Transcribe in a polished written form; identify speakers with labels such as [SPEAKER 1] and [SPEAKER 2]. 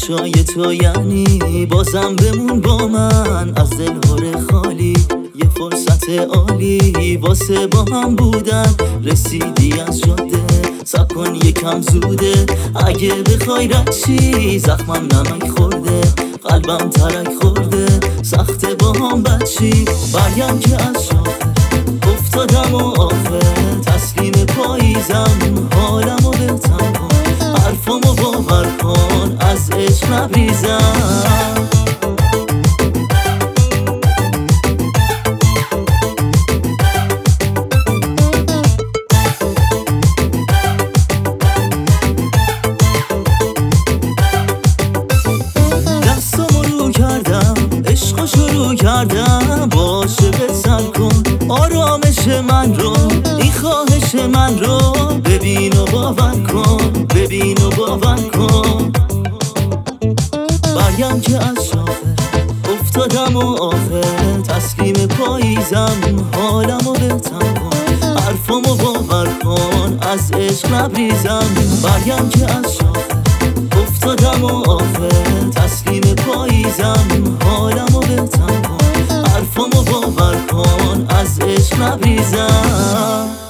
[SPEAKER 1] چشای تو یعنی بازم بمون با من از دل هر خالی، یه فرصت عالی واسه با هم بودن. رسیدی از جاده صبر کن یکم زوده، اگه بخوای رد چی زخمم نمک خورده، قلبم ترک خورده، سخته با هم بچی. برگم که از شاخه افتادم و آخه تسلیم پاییزم، حالمو بهتم کن، حرفامو باور کن، از عشق نبریزم. عشقو شروع کردم باشه بسر کن آرامش من رو، این خواهش من رو ببین و باور کن، ببین و باور کن. برگم که از شاخه افتادم و آخه تسلیم پاییزم، حالمو بهتم کن، حرفامو باور کن، از عشق نبریزم. برگم که از شاخه افتادم و آخه تسلیم پاییزم، حالمو بهتم کن، حرفامو باور کن، از عشق نبریزم.